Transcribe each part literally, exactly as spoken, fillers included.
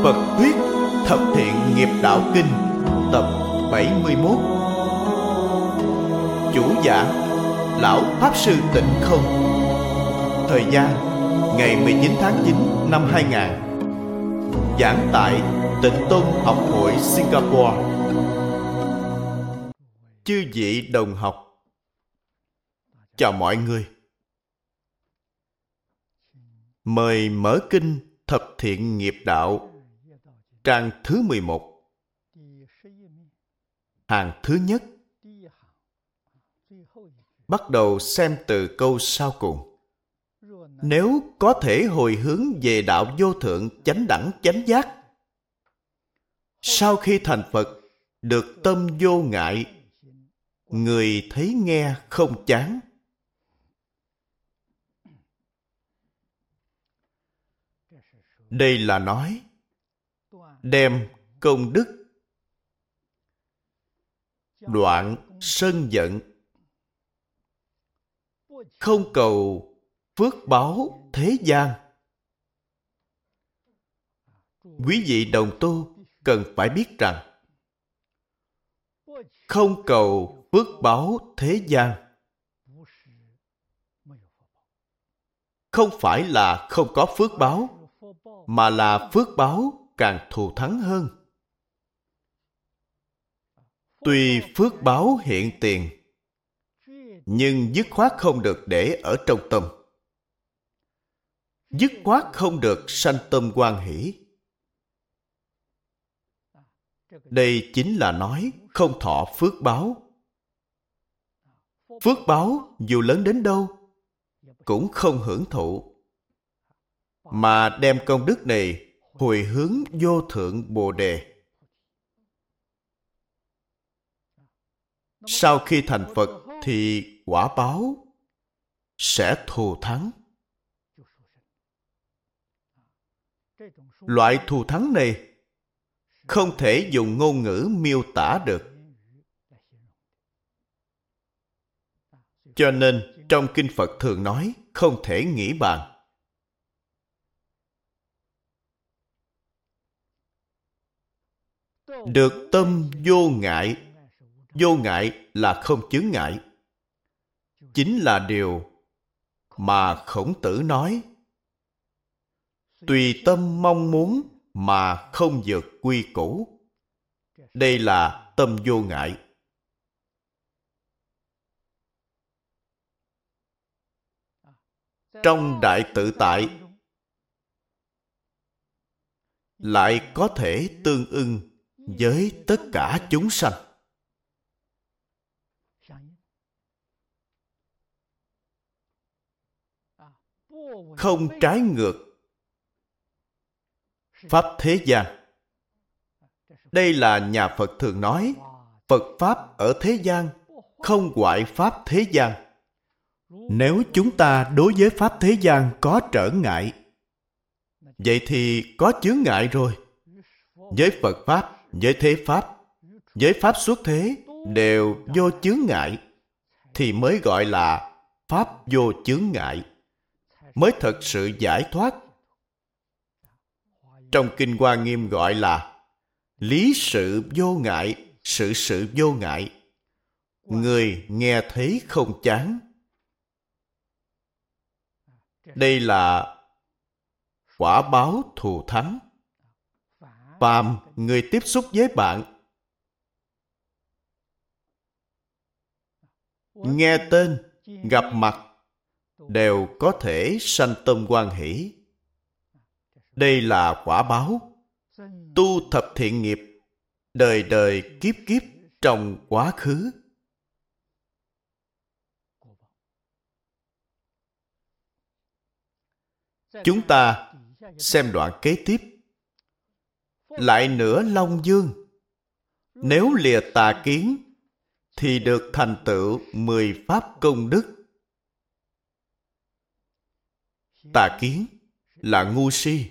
Phật Thuyết Thập Thiện Nghiệp Đạo Kinh tập bảy mươi mốt. Chủ giảng Lão Pháp Sư Tịnh Không. Thời gian ngày mười chín tháng chín năm hai nghìn. Giảng tại Tịnh Tông Học hội Singapore. Chư vị đồng học, chào mọi người. Mời mở kinh Thập Thiện Nghiệp Đạo, trang thứ mười một, hàng thứ nhất. Bắt đầu xem từ câu sau cùng. Nếu có thể hồi hướng về đạo vô thượng chánh đẳng chánh giác, sau khi thành Phật được tâm vô ngại, người thấy nghe không chán. Đây là nói đem công đức đoạn sân giận, không cầu phước báo thế gian. Quý vị đồng tu cần phải biết rằng không cầu phước báo thế gian không phải là không có phước báo, mà là phước báo càng thù thắng hơn. Tuy phước báo hiện tiền, nhưng dứt khoát không được để ở trong tâm. Dứt khoát không được sanh tâm hoan hỷ. Đây chính là nói không thọ phước báo. Phước báo dù lớn đến đâu cũng không hưởng thụ, mà đem công đức này hồi hướng vô thượng Bồ Đề. Sau khi thành Phật thì quả báo sẽ thù thắng. Loại thù thắng này không thể dùng ngôn ngữ miêu tả được. Cho nên trong Kinh Phật thường nói không thể nghĩ bàn. Được tâm vô ngại. Vô ngại là không chướng ngại. Chính là điều mà Khổng Tử nói: tùy tâm mong muốn mà không vượt quy củ. Đây là tâm vô ngại. Trong Đại Tự Tại lại có thể tương ưng với tất cả chúng sanh. Không trái ngược pháp thế gian. Đây là nhà Phật thường nói Phật Pháp ở thế gian, không ngoại Pháp thế gian. Nếu chúng ta đối với Pháp thế gian có trở ngại, vậy thì có chướng ngại rồi. Với Phật Pháp, với thế Pháp, với Pháp xuất thế đều vô chướng ngại, thì mới gọi là Pháp vô chướng ngại, mới thật sự giải thoát. Trong Kinh Hoa Nghiêm gọi là lý sự vô ngại, sự sự vô ngại. Người nghe thấy không chán. Đây là quả báo thù thắng. Phàm người tiếp xúc với bạn, nghe tên, gặp mặt đều có thể sanh tâm hoan hỷ. Đây là quả báo. Tu thập thiện nghiệp, đời đời kiếp kiếp trong quá khứ. Chúng ta xem đoạn kế tiếp. Lại nữa Long Dương, nếu lìa tà kiến thì được thành tựu mười pháp công đức. Tà kiến là ngu si.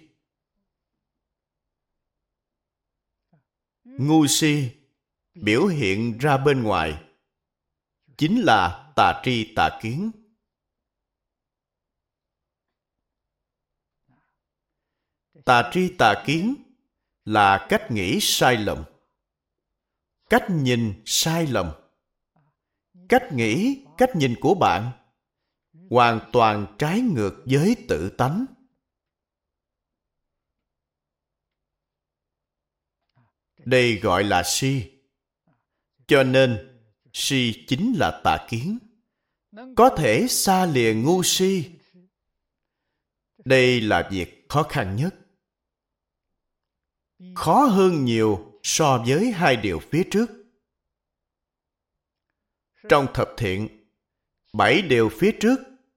Ngu si biểu hiện ra bên ngoài chính là tà tri tà kiến. Tà tri tà kiến là cách nghĩ sai lầm, cách nhìn sai lầm. Cách nghĩ, cách nhìn của bạn hoàn toàn trái ngược với tự tánh. Đây gọi là si. Cho nên, si chính là tà kiến. Có thể xa lìa ngu si. Đây là việc khó khăn nhất. Khó hơn nhiều so với hai điều phía trước. Trong thập thiện, bảy điều phía trước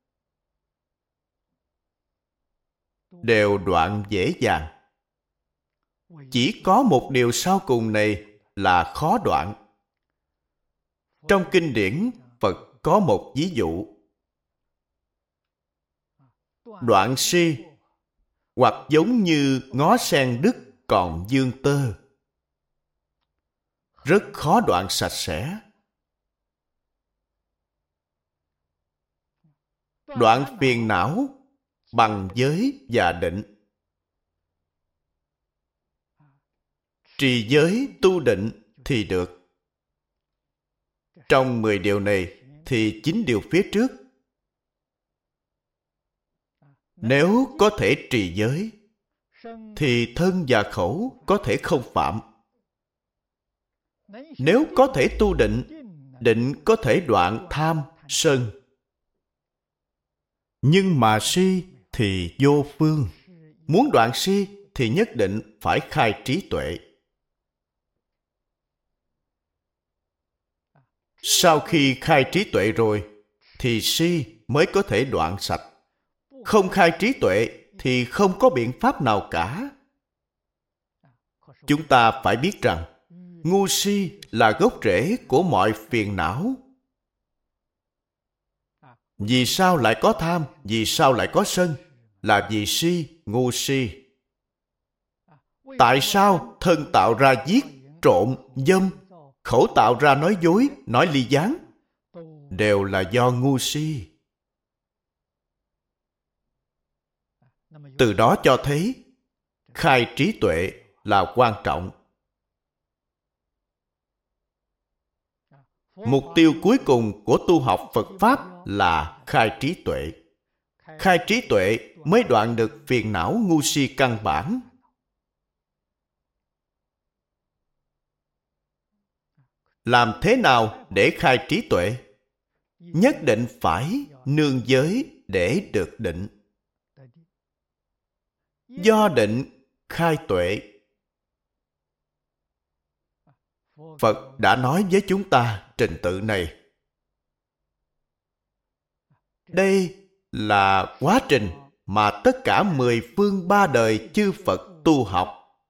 đều đoạn dễ dàng. Chỉ có một điều sau cùng này là khó đoạn. Trong kinh điển, Phật có một ví dụ. Đoạn si, hoặc giống như ngó sen đứt còn vương tơ. Rất khó đoạn sạch sẽ. Đoạn phiền não bằng giới và định. Trì giới tu định thì được. Trong mười điều này thì chín điều phía trước. Nếu có thể trì giới, thì thân và khẩu có thể không phạm. Nếu có thể tu định, định có thể đoạn tham, sân. Nhưng mà si thì vô phương. Muốn đoạn si thì nhất định phải khai trí tuệ. Sau khi khai trí tuệ rồi, thì si mới có thể đoạn sạch. Không khai trí tuệ thì không có biện pháp nào cả. Chúng ta phải biết rằng, ngu si là gốc rễ của mọi phiền não. Vì sao lại có tham? Vì sao lại có sân? Là vì si, ngu si. Tại sao thân tạo ra giết, trộm, dâm, khẩu tạo ra nói dối, nói ly gián? Đều là do ngu si. Từ đó cho thấy, khai trí tuệ là quan trọng. Mục tiêu cuối cùng của tu học Phật Pháp là khai trí tuệ. Khai trí tuệ mới đoạn được phiền não ngu si căn bản. Làm thế nào để khai trí tuệ? Nhất định phải nương giới để được định. Do định khai tuệ. Phật đã nói với chúng ta trình tự này. Đây là quá trình mà tất cả mười phương ba đời chư Phật tu học.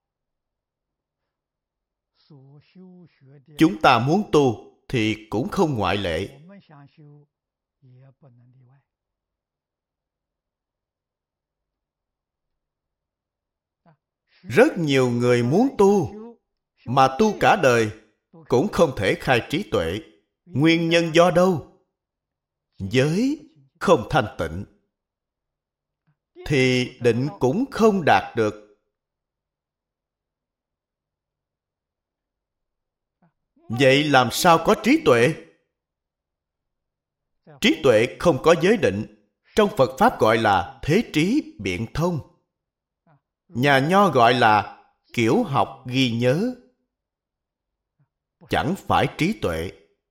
Chúng ta muốn tu thì cũng không ngoại lệ. Rất nhiều người muốn tu, mà tu cả đời cũng không thể khai trí tuệ. Nguyên nhân do đâu? Giới không thanh tịnh, thì định cũng không đạt được. Vậy làm sao có trí tuệ? Trí tuệ không có giới định. Trong Phật Pháp gọi là thế trí biện thông. Nhà Nho gọi là kiểu học ghi nhớ. Chẳng phải trí tuệ.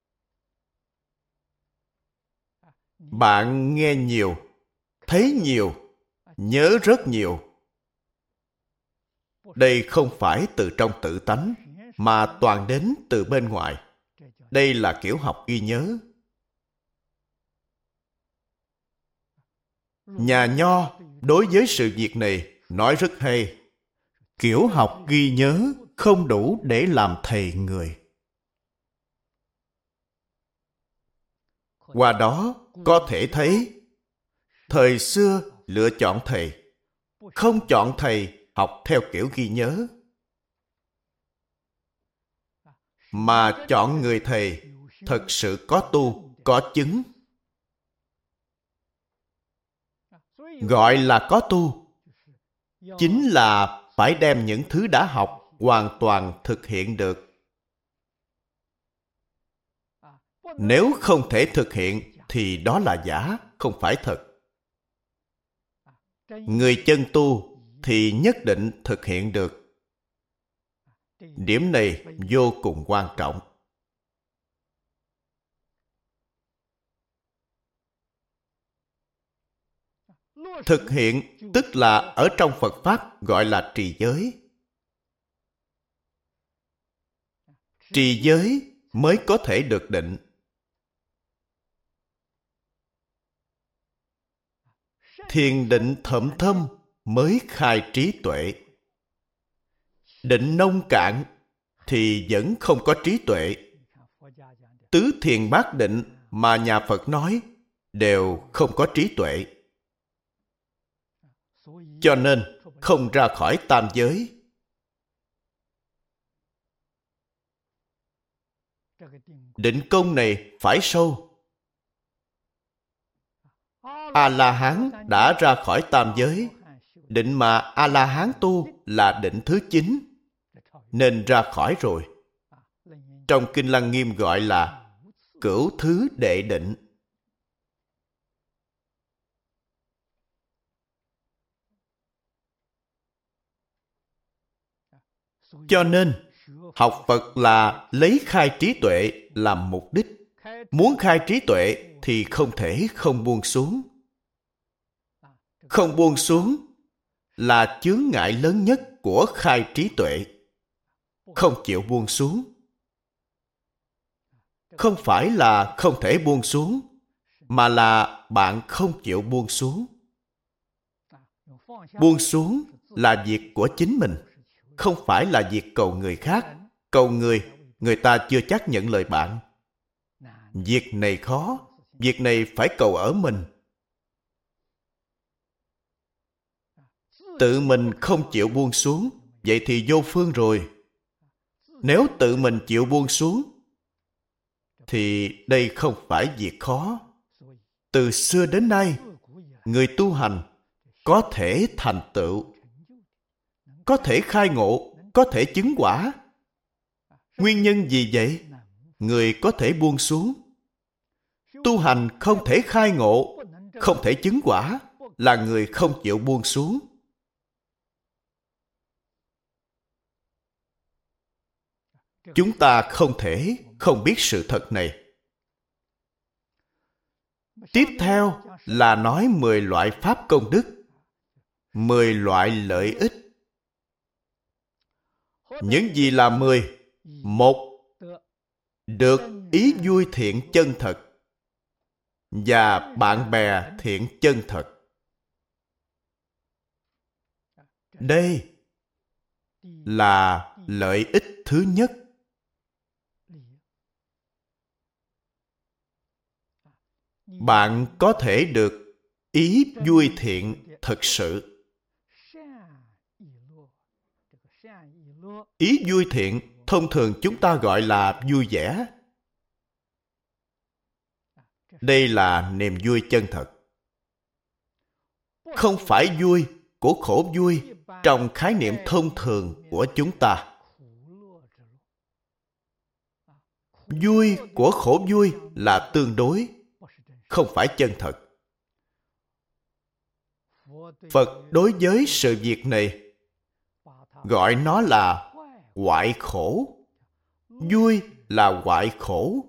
Bạn nghe nhiều, thấy nhiều, nhớ rất nhiều. Đây không phải từ trong tự tánh, mà toàn đến từ bên ngoài. Đây là kiểu học ghi nhớ. Nhà Nho đối với sự việc này nói rất hay. Kiểu học ghi nhớ không đủ để làm thầy người. Qua đó có thể thấy, thời xưa lựa chọn thầy, không chọn thầy học theo kiểu ghi nhớ, mà chọn người thầy thật sự có tu, có chứng. Gọi là có tu, chính là phải đem những thứ đã học hoàn toàn thực hiện được. Nếu không thể thực hiện thì đó là giả, không phải thật. Người chân tu thì nhất định thực hiện được. Điểm này vô cùng quan trọng. Thực hiện tức là ở trong Phật Pháp gọi là trì giới. Trì giới mới có thể được định. Thiền định thậm thâm mới khai trí tuệ. Định nông cạn thì vẫn không có trí tuệ. Tứ thiền bát định mà nhà Phật nói đều không có trí tuệ. Cho nên không ra khỏi tam giới. Định công này phải sâu. A-la-hán đã ra khỏi tam giới. Định mà A-la-hán tu là định thứ chín, nên ra khỏi rồi. Trong Kinh Lăng Nghiêm gọi là cửu thứ đệ định. Cho nên, học Phật là lấy khai trí tuệ làm mục đích. Muốn khai trí tuệ thì không thể không buông xuống. Không buông xuống là chướng ngại lớn nhất của khai trí tuệ. Không chịu buông xuống. Không phải là không thể buông xuống, mà là bạn không chịu buông xuống. Buông xuống là việc của chính mình, không phải là việc cầu người khác. Cầu người, người ta chưa chắc nhận lời bạn. Việc này khó, việc này phải cầu ở mình. Tự mình không chịu buông xuống, vậy thì vô phương rồi. Nếu tự mình chịu buông xuống, thì đây không phải việc khó. Từ xưa đến nay, người tu hành có thể thành tựu, có thể khai ngộ, có thể chứng quả. Nguyên nhân gì vậy? Người có thể buông xuống. Tu hành không thể khai ngộ, không thể chứng quả, là người không chịu buông xuống. Chúng ta không thể không biết sự thật này. Tiếp theo là nói mười loại pháp công đức, mười loại lợi ích. Những gì là mười? Một, được ý vui thiện chân thật và bạn bè thiện chân thật. Đây là lợi ích thứ nhất. Bạn có thể được ý vui thiện thật sự. Ý vui thiện thông thường chúng ta gọi là vui vẻ. Đây là niềm vui chân thật. Không phải vui của khổ vui trong khái niệm thông thường của chúng ta. Vui của khổ vui là tương đối, không phải chân thật. Phật đối với sự việc này gọi nó là hoại khổ. Vui là hoại khổ.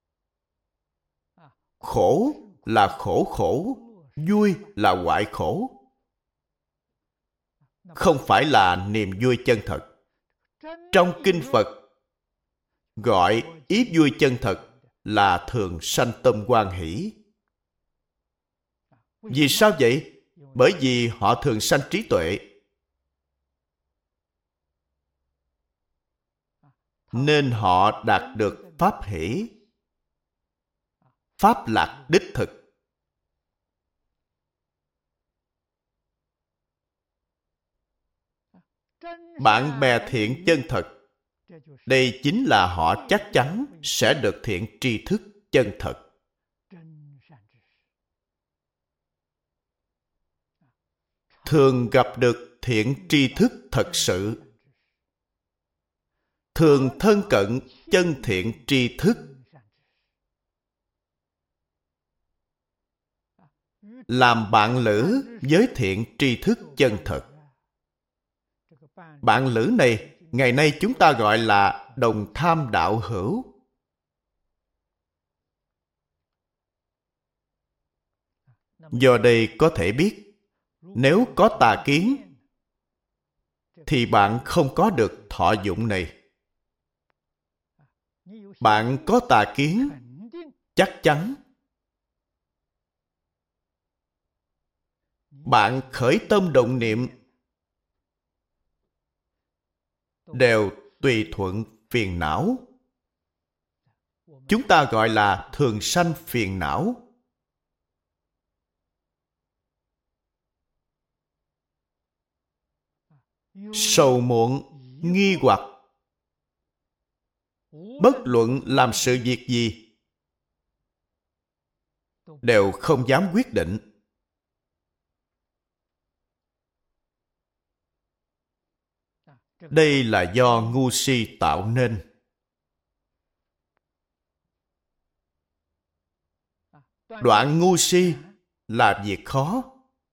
Khổ là khổ khổ, vui là hoại khổ. Không phải là niềm vui chân thật. Trong Kinh Phật gọi ý vui chân thật là thường sanh tâm hoan hỷ. Vì sao vậy? Bởi vì họ thường sanh trí tuệ. Nên họ đạt được pháp hỷ, pháp lạc đích thực. Bạn bè thiện chân thật, đây chính là họ chắc chắn sẽ được thiện tri thức chân thật. Thường gặp được thiện thiện tri thức thật sự, thường thân cận chân thiện tri thức, làm bạn lữ với thiện tri thức chân thật. Bạn lữ này, ngày nay chúng ta gọi là đồng tham đạo hữu. Do đây có thể biết, nếu có tà kiến, thì bạn không có được thọ dụng này. Bạn có tà kiến, chắc chắn bạn khởi tâm động niệm đều tùy thuận phiền não. Chúng ta gọi là thường sanh phiền não. Sầu muộn, nghi hoặc, bất luận làm sự việc gì, đều không dám quyết định. Đây là do ngu si tạo nên. Đoạn ngu si là việc khó,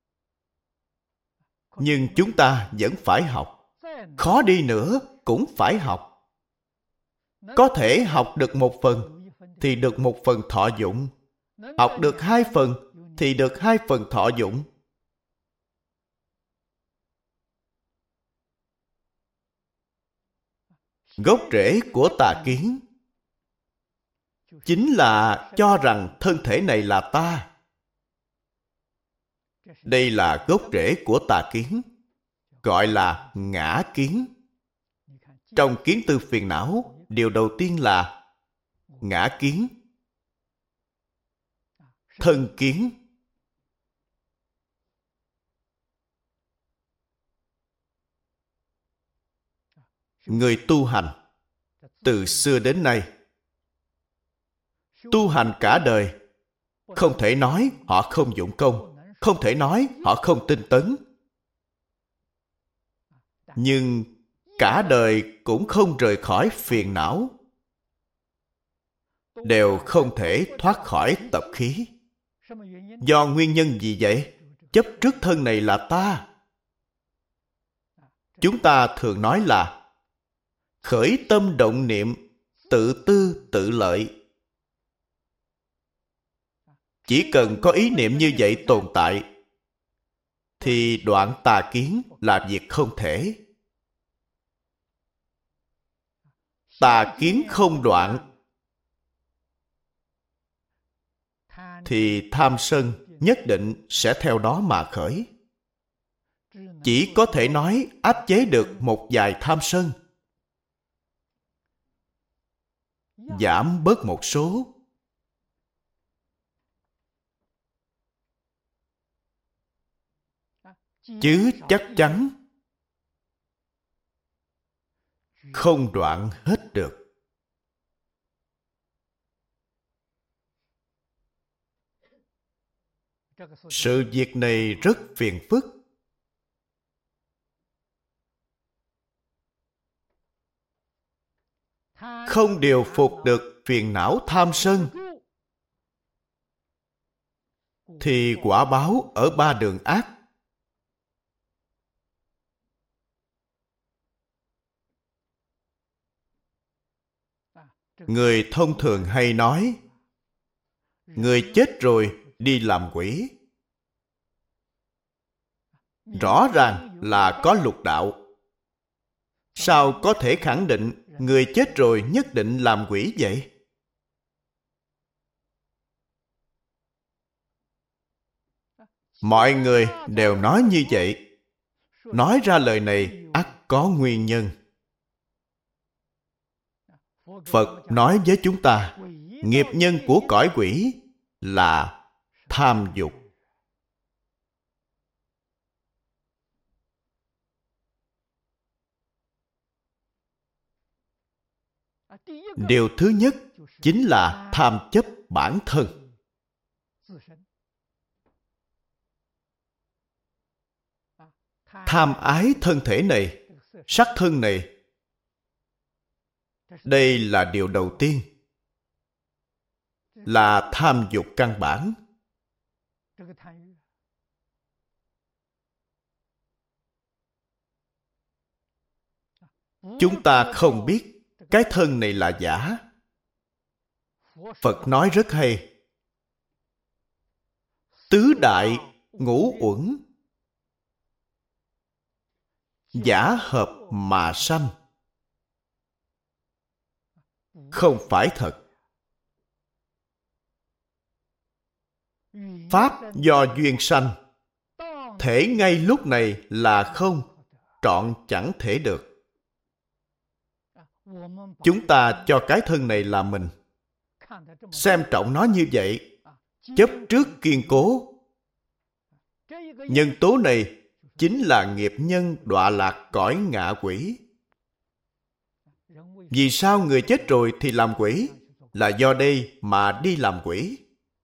nhưng chúng ta vẫn phải học. Khó đi nữa cũng phải học. Có thể học được một phần thì được một phần thọ dụng. Học được hai phần thì được hai phần thọ dụng. Gốc rễ của tà kiến chính là cho rằng thân thể này là ta. Đây là gốc rễ của tà kiến, gọi là ngã kiến. Trong kiến tư phiền não, điều đầu tiên là ngã kiến, thân kiến. Người tu hành từ xưa đến nay, tu hành cả đời, không thể nói họ không dụng công, không thể nói họ không tinh tấn. Nhưng cả đời cũng không rời khỏi phiền não, đều không thể thoát khỏi tập khí. Do nguyên nhân gì vậy? Chấp trước thân này là ta. Chúng ta thường nói là khởi tâm động niệm, tự tư tự lợi. Chỉ cần có ý niệm như vậy tồn tại, thì đoạn tà kiến là việc không thể. Tà kiến không đoạn, thì tham sân nhất định sẽ theo đó mà khởi. Chỉ có thể nói áp chế được một vài tham sân, giảm bớt một số. Chứ chắc chắn không đoạn hết được. Sự việc này rất phiền phức. Không điều phục được phiền não tham sân, thì quả báo ở ba đường ác. Người thông thường hay nói, người chết rồi đi làm quỷ. Rõ ràng là có lục đạo. Sao có thể khẳng định người chết rồi nhất định làm quỷ vậy? Mọi người đều nói như vậy. Nói ra lời này ắt có nguyên nhân. Phật nói với chúng ta, nghiệp nhân của cõi quỷ là tham dục. Điều thứ nhất chính là tham chấp bản thân. tham ái thân thể này, sắc thân này. Đây là điều đầu tiên, là tham dục căn bản. Chúng ta không biết cái thân này là giả. Phật nói rất hay. Tứ đại ngũ uẩn, giả hợp mà sanh. Không phải thật. Pháp do duyên sanh, thể ngay lúc này là không, trọn chẳng thể được. Chúng ta cho cái thân này là mình, xem trọng nó như vậy, chấp trước kiên cố. Nhân tố này chính là nghiệp nhân đọa lạc cõi ngạ quỷ. Vì sao người chết rồi thì làm quỷ? Là do đây mà đi làm quỷ.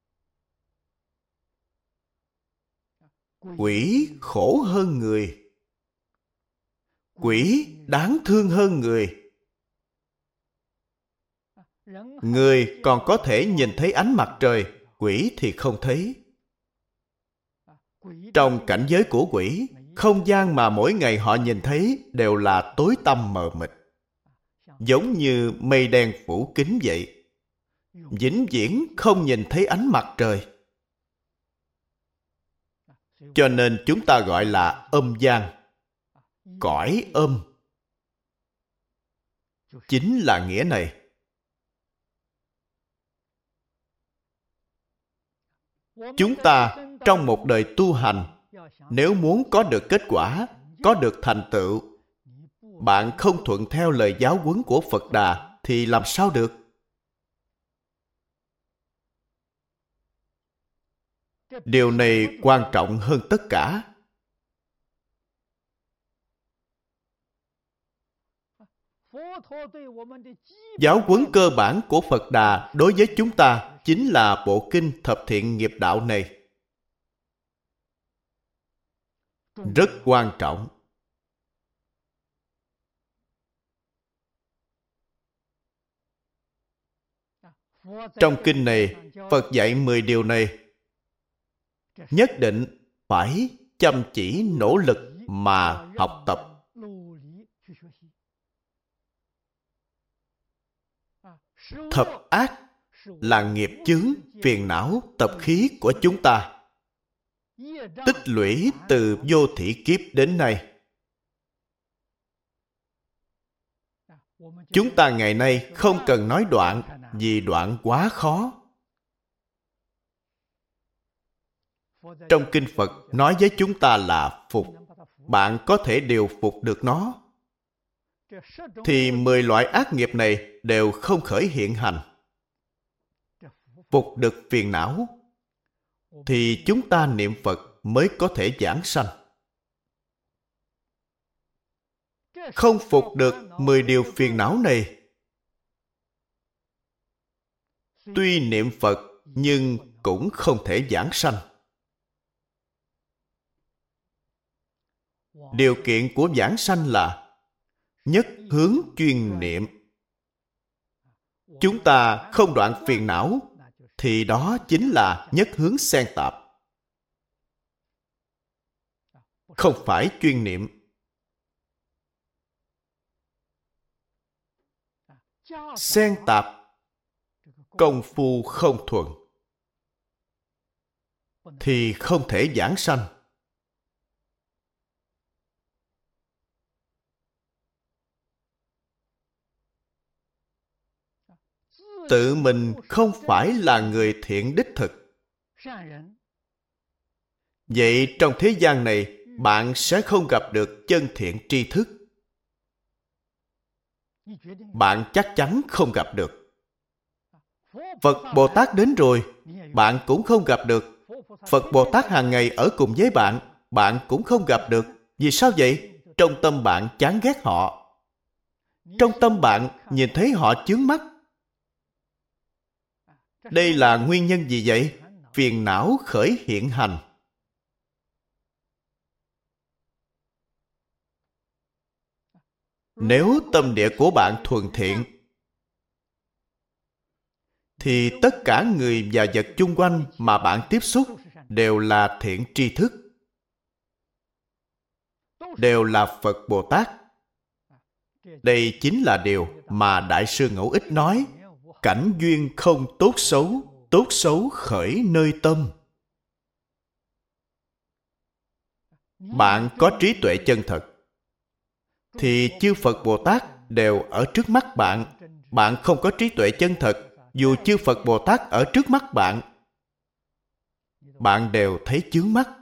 Quỷ khổ hơn người. Quỷ đáng thương hơn người. Người còn có thể nhìn thấy ánh mặt trời, quỷ thì không thấy. Trong cảnh giới của quỷ, không gian mà mỗi ngày họ nhìn thấy đều là tối tăm mờ mịt, giống như mây đen phủ kín vậy, vĩnh viễn không nhìn thấy ánh mặt trời. Cho nên chúng ta gọi là âm gian, cõi âm. Chính là nghĩa này. Chúng ta trong một đời tu hành, nếu muốn có được kết quả, có được thành tựu, bạn không thuận theo lời giáo huấn của Phật Đà thì làm sao được? Điều này quan trọng hơn tất cả. Giáo huấn cơ bản của Phật Đà đối với chúng ta chính là bộ kinh Thập Thiện Nghiệp Đạo này. Rất quan trọng. Trong kinh này, Phật dạy mười điều này. Nhất định phải chăm chỉ nỗ lực mà học tập. Thập ác là nghiệp chướng, phiền não, tập khí của chúng ta, tích lũy từ vô thỉ kiếp đến nay. Chúng ta ngày nay không cần nói đoạn, vì đoạn quá khó. Trong kinh Phật nói với chúng ta là phục. Bạn có thể điều phục được nó, thì mười loại ác nghiệp này đều không khởi hiện hành. Phục được phiền não, thì chúng ta niệm Phật mới có thể giảng sanh. Không phục được mười điều phiền não này, tuy niệm Phật nhưng cũng không thể giảng sanh. Điều kiện của giảng sanh là nhất hướng chuyên niệm. Chúng ta không đoạn phiền não, thì đó chính là nhất hướng xen tạp, không phải chuyên niệm. Xen tạp, công phu không thuần, thì không thể giảng sanh. Tự mình không phải là người thiện đích thực. Vậy trong thế gian này, bạn sẽ không gặp được chân thiện tri thức. Bạn chắc chắn không gặp được. Phật Bồ Tát đến rồi, bạn cũng không gặp được. Phật Bồ Tát hàng ngày ở cùng với bạn, bạn cũng không gặp được. Vì sao vậy? Trong tâm bạn chán ghét họ. Trong tâm bạn nhìn thấy họ chướng mắt. Đây là nguyên nhân gì vậy? Phiền não khởi hiện hành. Nếu tâm địa của bạn thuần thiện, thì tất cả người và vật chung quanh mà bạn tiếp xúc đều là thiện tri thức, đều là Phật Bồ Tát. Đây chính là điều mà Đại sư Ngẫu Ích nói: cảnh duyên không tốt xấu, tốt xấu khởi nơi tâm. Bạn có trí tuệ chân thật, thì chư Phật Bồ Tát đều ở trước mắt bạn. Bạn không có trí tuệ chân thật, dù chư Phật Bồ Tát ở trước mắt bạn, bạn đều thấy chướng mắt.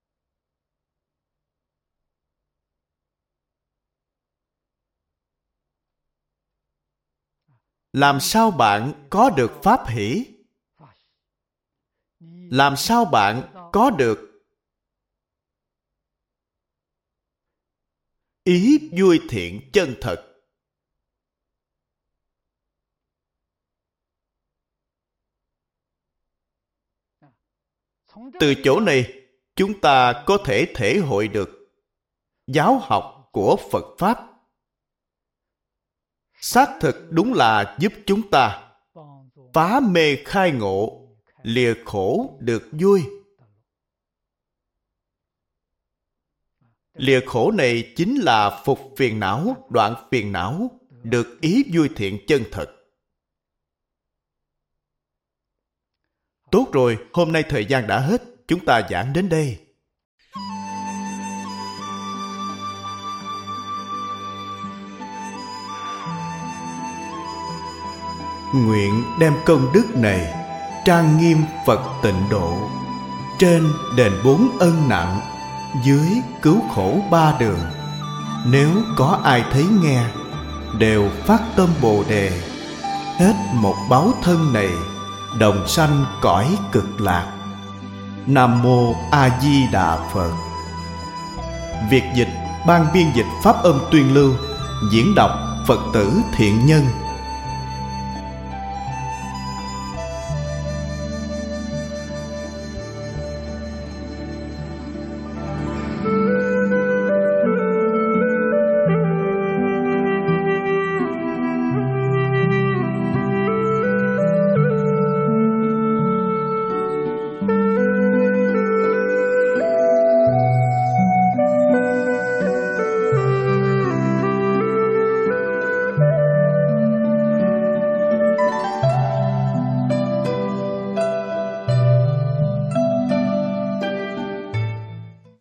Làm sao bạn có được pháp hỷ? Làm sao bạn có được ý vui thiện chân thật? Từ chỗ này, chúng ta có thể thể hội được giáo học của Phật Pháp. Xác thực đúng là giúp chúng ta phá mê khai ngộ, lìa khổ được vui. Lìa khổ này chính là phục phiền não, đoạn phiền não, được ý vui thiện chân thật. Tốt rồi, hôm nay thời gian đã hết, chúng ta giảng đến đây. Nguyện đem công đức này trang nghiêm Phật Tịnh Độ, trên đền bốn ân nặng, dưới cứu khổ ba đường. Nếu có ai thấy nghe, đều phát tâm Bồ Đề, hết một báo thân này, đồng sanh cõi cực lạc. Nam Mô A Di Đà Phật. Việc dịch, ban biên dịch Pháp Âm Tuyên Lưu, diễn đọc Phật tử Thiện Nhân.